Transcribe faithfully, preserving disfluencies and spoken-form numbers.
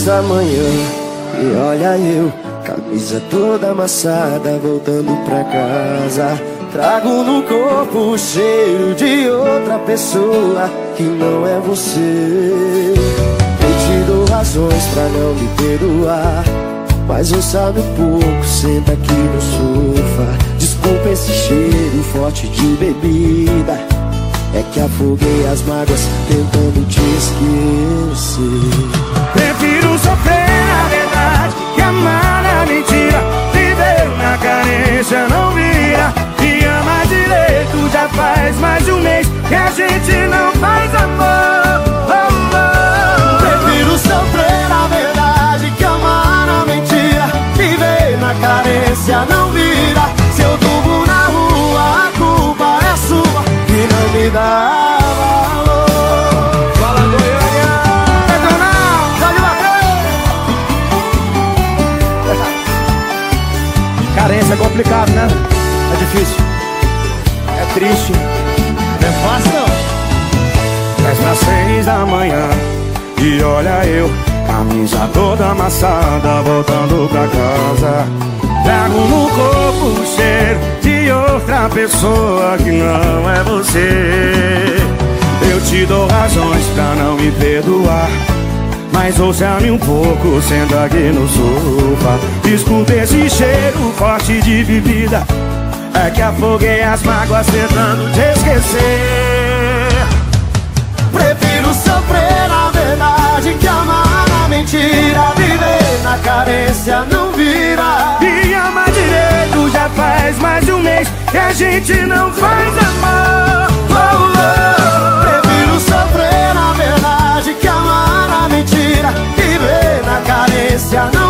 seis da manhã e olha eu, camisa toda amassada, voltando pra casa. Trago no corpo o cheiro de outra pessoa que não é você. Eu te dou razões pra não me perdoar, mas ouça-me um pouco, senta aqui no sofá. Desculpa esse cheiro forte de bebida, é que afoguei as mágoas tentando te esquecer. Prefiro sofrer na verdade que amar na mentira. Viver na carência não vira. E amar direito já faz mais de um mês que a gente não faz amor. Oh, oh. Prefiro sofrer na verdade que amar na mentira. Viver na carência não vira. Se eu durmo na rua, a culpa é sua que não me dá valor. Fala, Goiânia! Pedronal, pode bater! Carência é complicado, né? É difícil, é triste, não é fácil não. Dez para seis da manhã e olha eu, camisa toda amassada, voltando pra casa. Trago no corpo o cheiro de outra pessoa que não é você. Eu te dou razões pra não me perdoar, mas ouça-me um pouco, senta aqui no sofá. Desculpa esse cheiro forte de bebida, é que afoguei as mágoas tentando te esquecer. Prefiro sofrer na verdade que amar na mentira. Viver na carência não vira. E amar direito já faz mais de um mês que a gente não faz amor. Oh, oh. Prefiro sofrer na verdade que amar na mentira. Viver na carência não